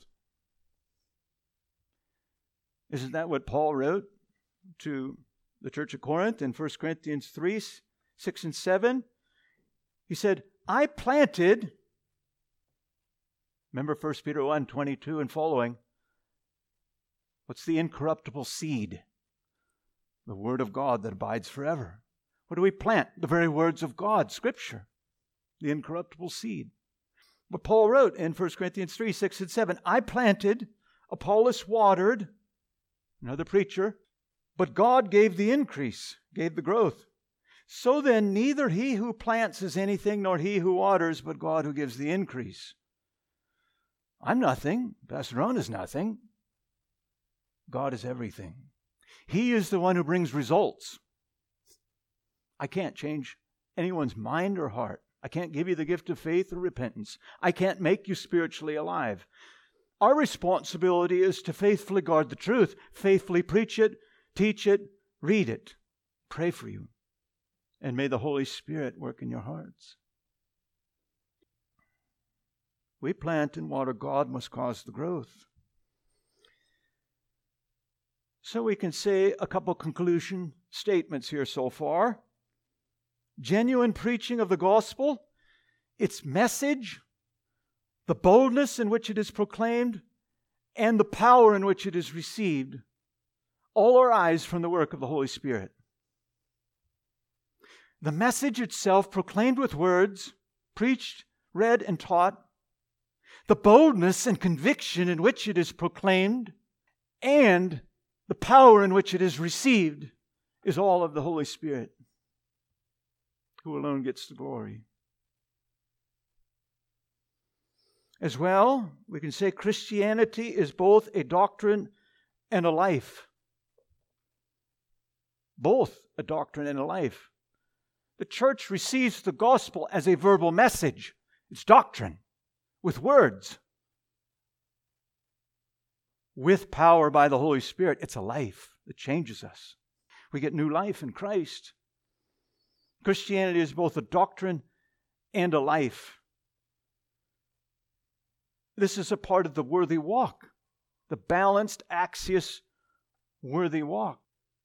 Isn't that what Paul wrote to the church of Corinth in First Corinthians three, six and seven? He said, I planted, remember First Peter one, twenty-two and following, what's the incorruptible seed? The Word of God that abides forever. What do we plant? The very words of God, Scripture, the incorruptible seed. But Paul wrote in First Corinthians three, six and seven, I planted, Apollos watered, another preacher, but God gave the increase, gave the growth. So then, neither he who plants is anything, nor he who waters, but God who gives the increase. I'm nothing. Pastor Ron is nothing. God is everything. He is the one who brings results. I can't change anyone's mind or heart. I can't give you the gift of faith or repentance. I can't make you spiritually alive. Our responsibility is to faithfully guard the truth, faithfully preach it, teach it, read it, pray for you. And may the Holy Spirit work in your hearts. We plant and water, God must cause the growth. So we can say a couple conclusion statements here so far. Genuine preaching of the gospel, its message, the boldness in which it is proclaimed, and the power in which it is received, all arise from the work of the Holy Spirit. The message itself proclaimed with words, preached, read, and taught, the boldness and conviction in which it is proclaimed, and the power in which it is received is all of the Holy Spirit, who alone gets the glory. As well, we can say Christianity is both a doctrine and a life. Both a doctrine and a life. The church receives the gospel as a verbal message. It's doctrine, with words. With power by the Holy Spirit, it's a life that changes us. We get new life in Christ. Christianity is both a doctrine and a life. This is a part of the worthy walk, the balanced axios worthy walk.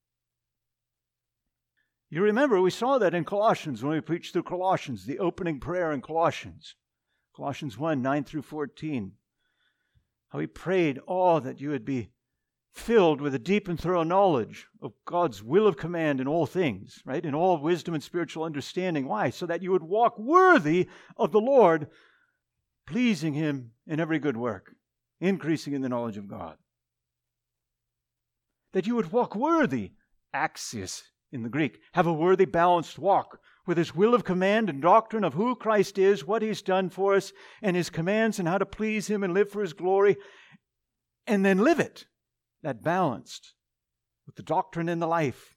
You remember, we saw that in Colossians when we preached through Colossians, the opening prayer in Colossians. Colossians one, nine through fourteen. How he prayed, oh, that you would be filled with a deep and thorough knowledge of God's will of command in all things, right? In all wisdom and spiritual understanding. Why? So that you would walk worthy of the Lord, pleasing Him in every good work, increasing in the knowledge of God. That you would walk worthy, axios in the Greek, have a worthy, balanced walk with His will of command and doctrine of who Christ is, what He's done for us, and His commands and how to please Him and live for His glory, and then live it, that balanced with the doctrine and the life.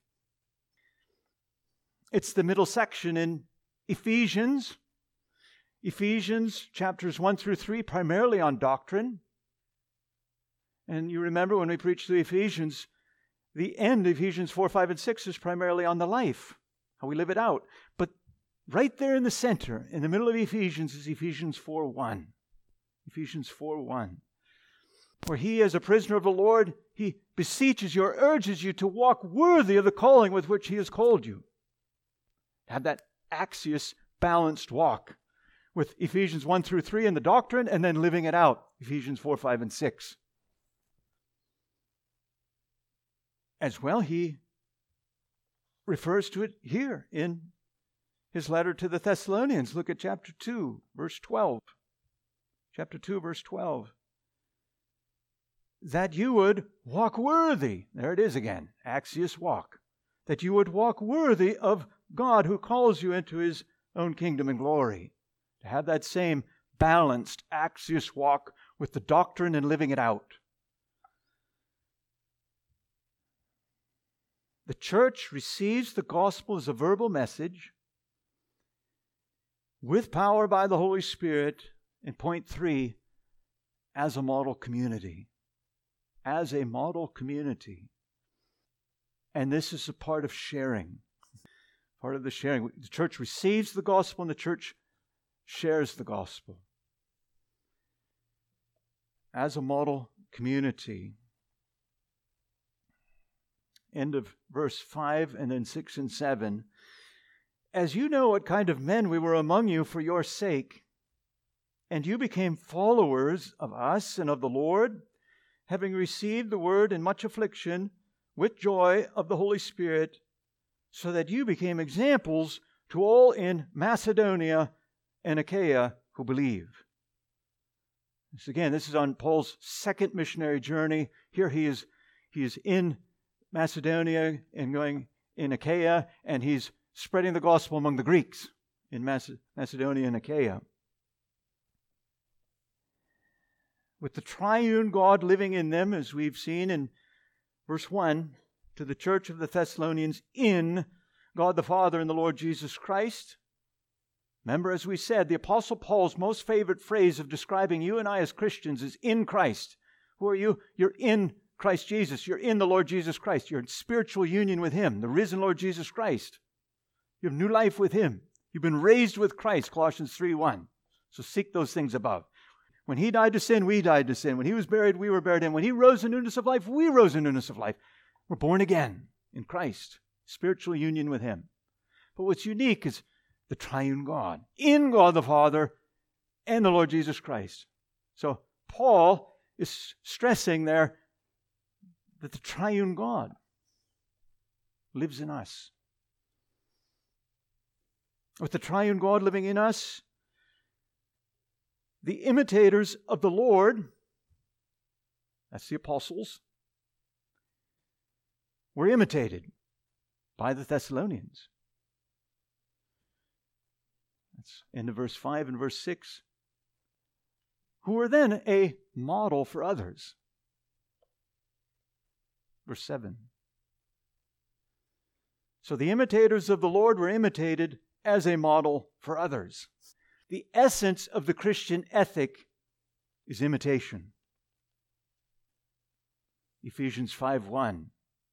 It's the middle section in Ephesians. Ephesians chapters one through three, primarily on doctrine. And you remember when we preached through Ephesians, the end of Ephesians four, five, and six is primarily on the life, how we live it out. But right there in the center, in the middle of Ephesians, is Ephesians four, one. Ephesians four, one. Where he, as a prisoner of the Lord, he beseeches you or urges you to walk worthy of the calling with which he has called you. Have that axios balanced walk with Ephesians one through three in the doctrine, and then living it out, Ephesians four, five, and six. As well, he refers to it here in his letter to the Thessalonians. Look at chapter two, verse twelve. Chapter two, verse twelve. That you would walk worthy. There it is again, axios walk. That you would walk worthy of God who calls you into His own kingdom and glory. To have that same balanced axios walk with the doctrine and living it out. The church receives the gospel as a verbal message with power by the Holy Spirit, in point three, as a model community. As a model community. And this is a part of sharing. Part of the sharing. The church receives the gospel and the church shares the gospel. As a model community. End of verse five and then six and seven. As you know what kind of men we were among you for your sake, and you became followers of us and of the Lord, having received the word in much affliction with joy of the Holy Spirit, so that you became examples to all in Macedonia and Achaia who believe. This, again, this is on Paul's second missionary journey. Here he is, he is in Macedonia and going in Achaia, and he's spreading the gospel among the Greeks in Macedonia and Achaia. With the triune God living in them, as we've seen in verse one, to the church of the Thessalonians in God the Father and the Lord Jesus Christ. Remember, as we said, the Apostle Paul's most favorite phrase of describing you and I as Christians is in Christ. Who are you? You're in Christ Jesus. You're in the Lord Jesus Christ. You're in spiritual union with Him, the risen Lord Jesus Christ. You have new life with Him. You've been raised with Christ, Colossians three one. So seek those things above. When He died to sin, we died to sin. When He was buried, we were buried in. When He rose in newness of life, we rose in newness of life. We're born again in Christ, spiritual union with Him. But what's unique is the triune God, in God the Father and the Lord Jesus Christ. So Paul is stressing there that the triune God lives in us. With the triune God living in us, the imitators of the Lord, that's the apostles, were imitated by the Thessalonians. That's end of verse five and verse six. Who were then a model for others. Verse seven. So the imitators of the Lord were imitated as a model for others. The essence of the Christian ethic is imitation. Ephesians five one.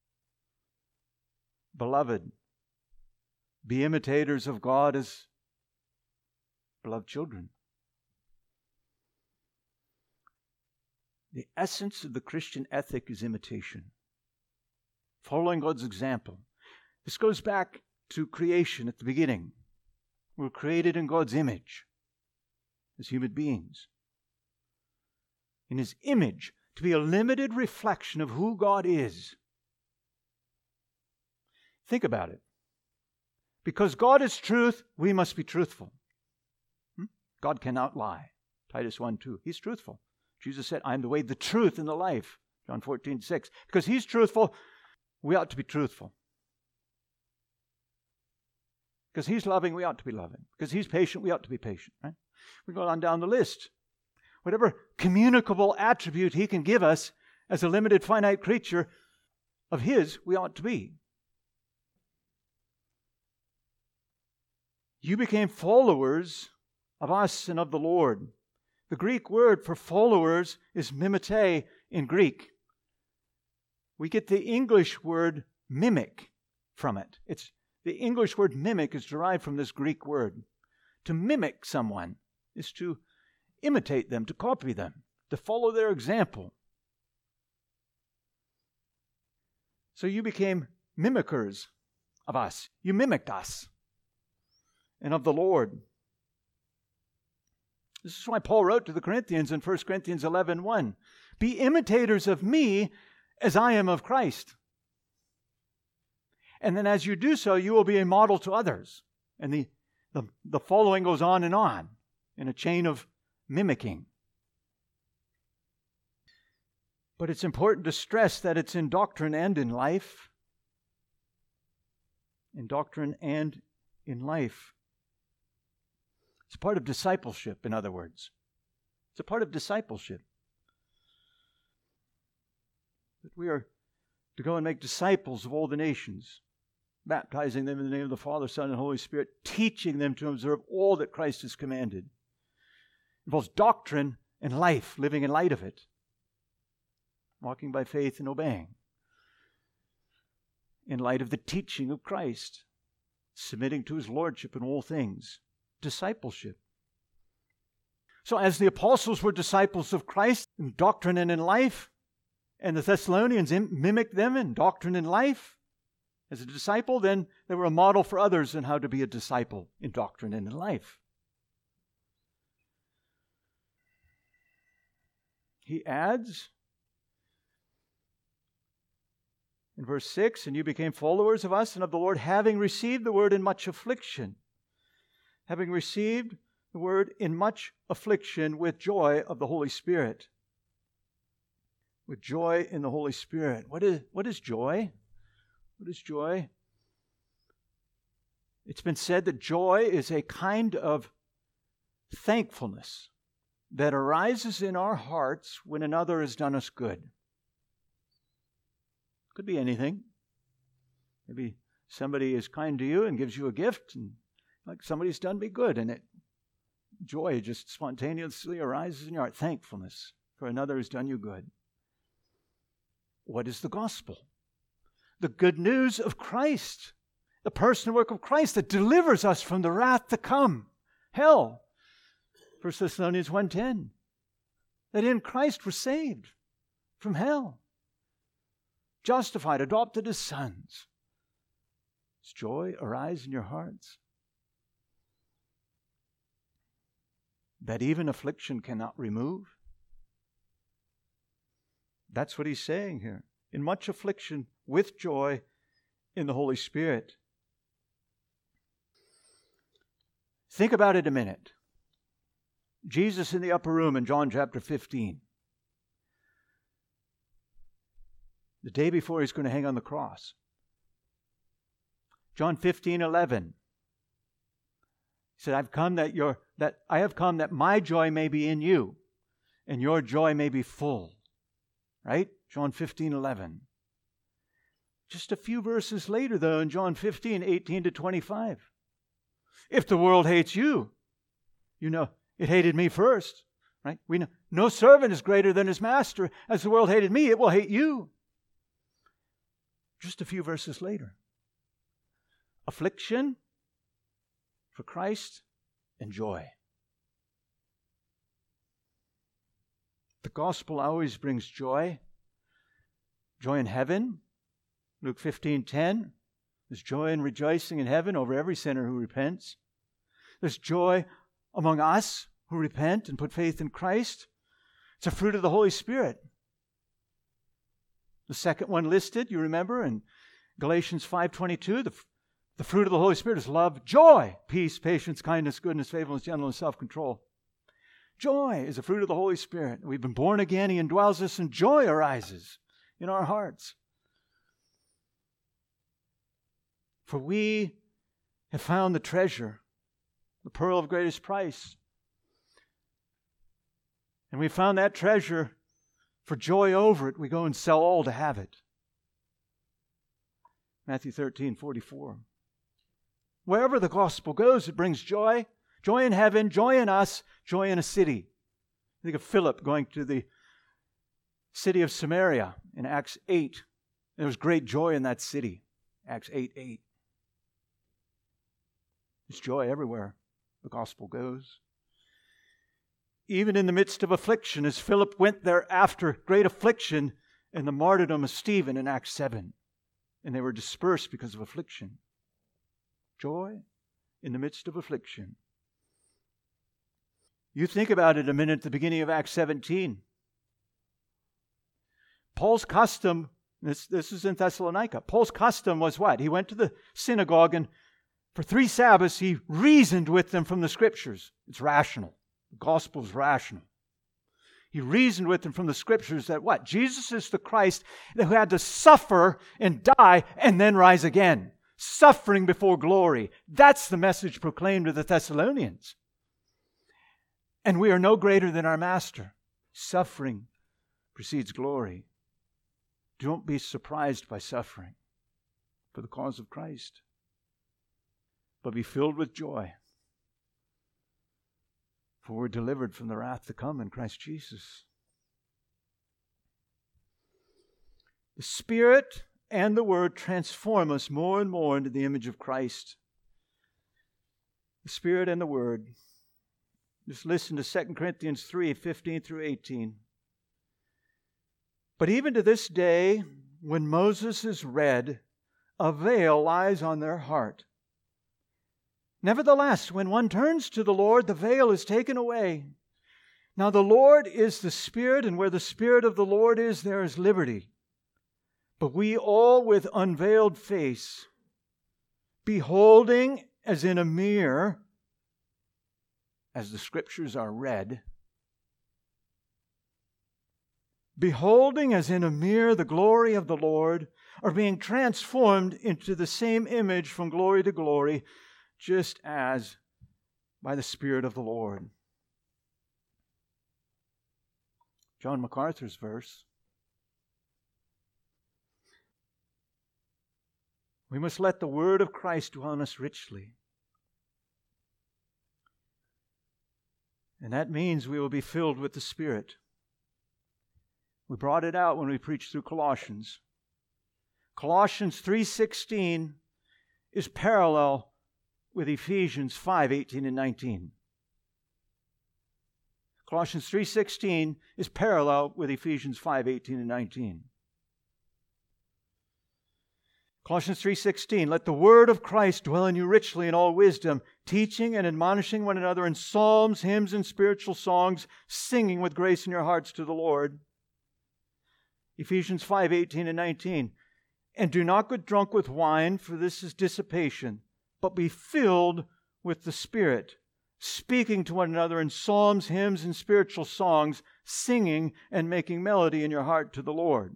Beloved, be imitators of God as beloved children. The essence of the Christian ethic is imitation. Following God's example. This goes back to creation at the beginning. We're created in God's image as human beings. In His image, to be a limited reflection of who God is. Think about it. Because God is truth, we must be truthful. Hmm? God cannot lie. Titus one two. He's truthful. Jesus said, I am the way, the truth, and the life. John fourteen six. Because He's truthful, we ought to be truthful. Because He's loving, we ought to be loving. Because He's patient, we ought to be patient. Right? We go on down the list. Whatever communicable attribute He can give us as a limited, finite creature of His, we ought to be. You became followers of us and of the Lord. The Greek word for followers is mimete in Greek. We get the English word mimic from it. It's the English word mimic is derived from this Greek word. To mimic someone is to imitate them, to copy them, to follow their example. So you became mimickers of us. You mimicked us and of the Lord. This is why Paul wrote to the Corinthians in First Corinthians eleven one, be imitators of me as I am of Christ. And then as you do so, you will be a model to others. And the, the, the following goes on and on in a chain of mimicking. But it's important to stress that it's in doctrine and in life. In doctrine and in life. It's part of discipleship, in other words. It's a part of discipleship. That we are to go and make disciples of all the nations, baptizing them in the name of the Father, Son, and Holy Spirit, teaching them to observe all that Christ has commanded. It involves doctrine and life, living in light of it. Walking by faith and obeying. In light of the teaching of Christ. submitting to his lordship in all things. Discipleship. So as the apostles were disciples of Christ in doctrine and in life, and the Thessalonians mimicked them in doctrine and life, as a disciple, then they were a model for others in how to be a disciple in doctrine and in life. He adds in verse six, and you became followers of us and of the Lord, having received the word in much affliction. Having received the word in much affliction with joy of the Holy Spirit. With joy in the Holy Spirit. What is, what is joy? What is joy? It's been said that joy is a kind of thankfulness that arises in our hearts when another has done us good. Could be anything. Maybe somebody is kind to you and gives you a gift, and like somebody's done me good, and it joy just spontaneously arises in your heart. Thankfulness for another who's done you good. What is the gospel? The good news of Christ, the personal work of Christ that delivers us from the wrath to come, hell. First Thessalonians one ten, that in Christ we're saved from hell, justified, adopted as sons. Does joy arise in your hearts? That even affliction cannot remove? That's what he's saying here. In much affliction, with joy in the Holy Spirit. Think about it a minute. Jesus in the upper room in John chapter fifteen. The day before he's going to hang on the cross. John fifteen eleven. He said, I've come that your that I have come that my joy may be in you, and your joy may be full. Right? John fifteen eleven. Just a few verses later, though, in John fifteen eighteen to twenty-five. If the world hates you, you know, it hated me first. Right? We know no servant is greater than his master. As the world hated me, it will hate you. Just a few verses later. Affliction for Christ and joy. The gospel always brings joy. Joy in heaven. Luke fifteen ten. There's joy and rejoicing in heaven over every sinner who repents. There's joy among us who repent and put faith in Christ. It's a fruit of the Holy Spirit. The second one listed, you remember, in Galatians five twenty-two, the, the fruit of the Holy Spirit is love, joy, peace, patience, kindness, goodness, faithfulness, gentleness, self-control. Joy is a fruit of the Holy Spirit. We've been born again. He indwells us, and joy arises in our hearts. For we have found the treasure, the pearl of greatest price. And we found that treasure. For joy over it, we go and sell all to have it. Matthew thirteen forty-four. Wherever the gospel goes, it brings joy. Joy in heaven, joy in us, joy in a city. Think of Philip going to the city of Samaria in Acts eight. There was great joy in that city. Acts eight eight. There's joy everywhere the gospel goes. Even in the midst of affliction, as Philip went there after great affliction in the martyrdom of Stephen in Acts seven. And they were dispersed because of affliction. Joy in the midst of affliction. You think about it a minute at the beginning of Acts seventeen. Paul's custom, this, this is in Thessalonica, Paul's custom was what? He went to the synagogue and for three Sabbaths he reasoned with them from the Scriptures. It's rational. The gospel is rational. He reasoned with them from the Scriptures that what? Jesus is the Christ who had to suffer and die and then rise again. Suffering before glory. That's the message proclaimed to the Thessalonians. And we are no greater than our Master. Suffering precedes glory. Don't be surprised by suffering for the cause of Christ, but be filled with joy. For we're delivered from the wrath to come in Christ Jesus. The Spirit and the Word transform us more and more into the image of Christ. The Spirit and the Word. Just listen to Second Corinthians three, fifteen through eighteen. But even to this day, when Moses is read, a veil lies on their heart. Nevertheless, when one turns to the Lord, the veil is taken away. Now the Lord is the Spirit, and where the Spirit of the Lord is, there is liberty. But we all with unveiled face, beholding as in a mirror, as the Scriptures are read, beholding as in a mirror the glory of the Lord, are being transformed into the same image from glory to glory, just as by the Spirit of the Lord. John MacArthur's verse. We must let the word of Christ dwell in us richly. And that means we will be filled with the Spirit. We brought it out when we preached through Colossians. Colossians three sixteen is parallel with Ephesians five eighteen and nineteen. Colossians three sixteen is parallel with Ephesians five eighteen and nineteen. Colossians three sixteen, let the word of Christ dwell in you richly in all wisdom, teaching and admonishing one another in psalms, hymns, and spiritual songs, singing with grace in your hearts to the Lord. Ephesians five eighteen and nineteen, and do not get drunk with wine, for this is dissipation, but be filled with the Spirit, speaking to one another in psalms, hymns, and spiritual songs, singing and making melody in your heart to the Lord.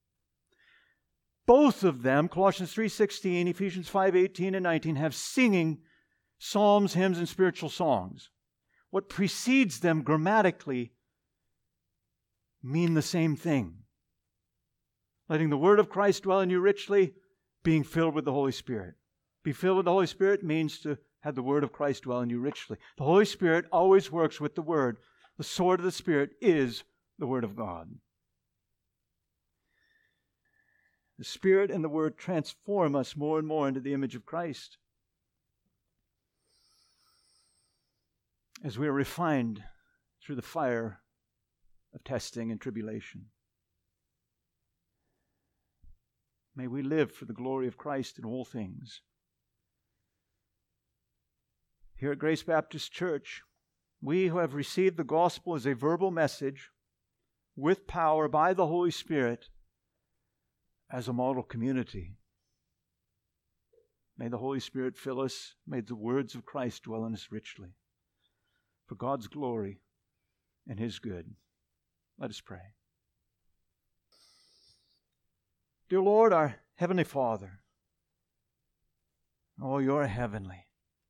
Both of them, Colossians three sixteen, Ephesians five eighteen and nineteen, have singing psalms, hymns, and spiritual songs. What precedes them grammatically mean the same thing. Letting the word of Christ dwell in you richly, being filled with the Holy Spirit. Be filled with the Holy Spirit means to have the word of Christ dwell in you richly. The Holy Spirit always works with the word. The sword of the Spirit is the word of God. The Spirit and the Word transform us more and more into the image of Christ as we are refined through the fire of testing and tribulation. May we live for the glory of Christ in all things. Here at Grace Baptist Church, we who have received the gospel as a verbal message with power by the Holy Spirit as a model community. May the Holy Spirit fill us. May the words of Christ dwell in us richly. For God's glory and His good. Let us pray. Dear Lord, our Heavenly Father, oh, you're heavenly.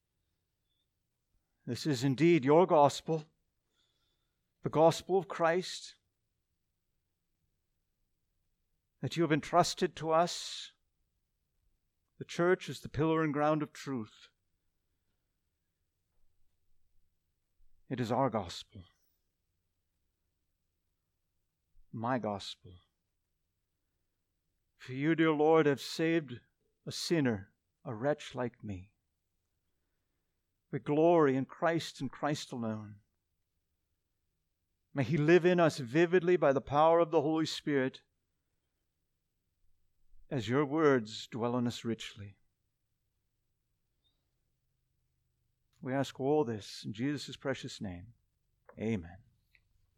This is indeed your gospel, the gospel of Christ, that you have entrusted to us. The church is the pillar and ground of truth. It is our gospel, my gospel. For you, dear Lord, have saved a sinner, a wretch like me. We glory in Christ and Christ alone. May He live in us vividly by the power of the Holy Spirit, as your words dwell in us richly. We ask all this in Jesus' precious name. Amen.